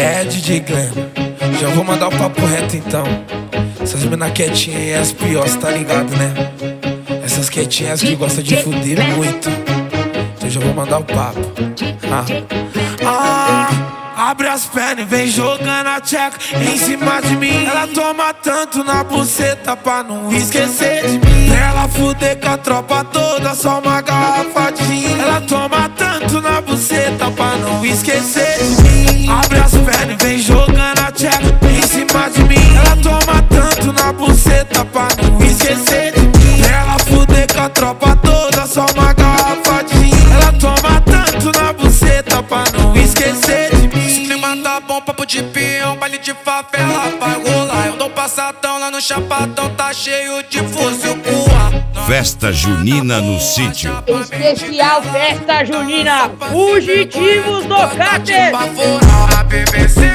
É, DJ Glenn, já vou mandar o papo reto então. Essas mina quietinhas e as piores, tá ligado, né? Essas quietinhas que gostam de fuder muito. Então já vou mandar o papo. Abre as pernas e vem jogando a tcheca em cima de mim. Ela toma tanto na buceta pra não esquecer de mim. Pra ela fuder com a tropa toda, só uma garrafa de gin. Ela toma tanto na buceta pra não esquecer de mim. Abre as pernas e vem jogando a tcheca em cima de mim. Ela toma tanto na buceta pra não esquecer de mim. Pra ela fuder com a tropa toda, só uma garrafa de gin. Ela toma tanto na buceta pra não esquecer de mim. Tá bom, papo de peão, baile de favela vai rolar. Eu dou passadão lá no Chapadão, tá cheio de fuzil coa. Festa junina no sítio. Especial festa junina, fugitivos do Cáter. A BBC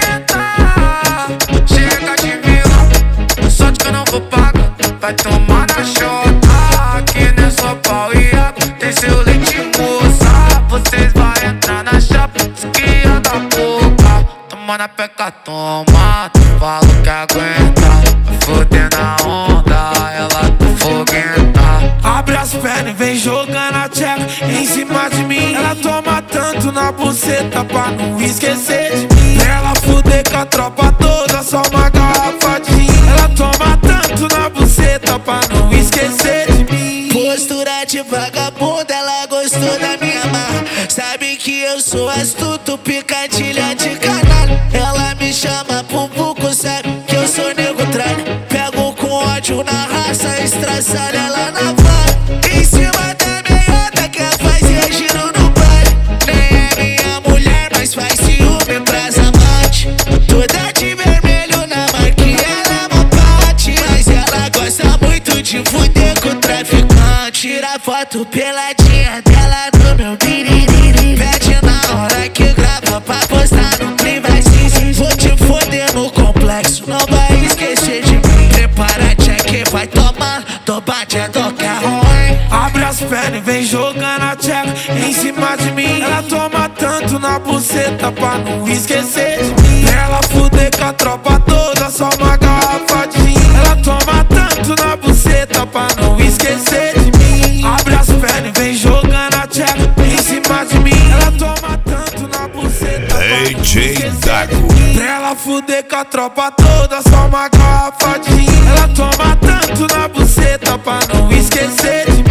tá chega de vilão, só de que eu não vou pagar. Vai tomar na chota, aqui não é só pau e água. Tem seu leite moça, vocês vão entrar na chapa, esquia da boca. Toma na peca, toma, falo que aguenta. Vai foder na onda, ela tá foguenta. Abre as pernas e vem jogando a tcheca em cima de mim. Ela toma tanto na buceta pra não esquecer de mim. Pra ela fuder com a tropa toda, só uma garrafa de gin. Ela toma tanto na buceta pra não esquecer de mim. Postura de vagabunda, ela gostou da minha marra. Sabe que eu sou astuto, picadilha de canalha. Ela me chama pro buco, sabe que eu sou nego tralha. Pego com ódio na raça, estraçalha ela na vara. Em cima da meiota que faz giro no baile. Nem é minha mulher, mas faz ciúme pras amantes. Toda de vermelho na marquinha, ela é uma parte. Mas ela gosta muito de fuder com o traficante. Tira foto peladinha dela no meu biriri. Pede na hora que grava pra postar no privacy. Vou te foder no complexo, não vai esquecer de mim. Prepara check, vai tomar, tô batendo ruim. Abre as pernas e vem jogando a tcheca em cima de mim. Ela toma tanto na buceta pra não esquecer de mim. Pra ela fuder com a tropa toda, só uma garrafa de gin. Ela toma tanto na buceta pra não esquecer de mim. Abre as pernas e vem jogando a tcheca em cima de mim. Ela toma tanto na buceta pra não esquecer de mim. Pra ela fuder com a tropa toda, só uma garrafa de gin. Ela toma tanto na buceta pra não esquecer de mim.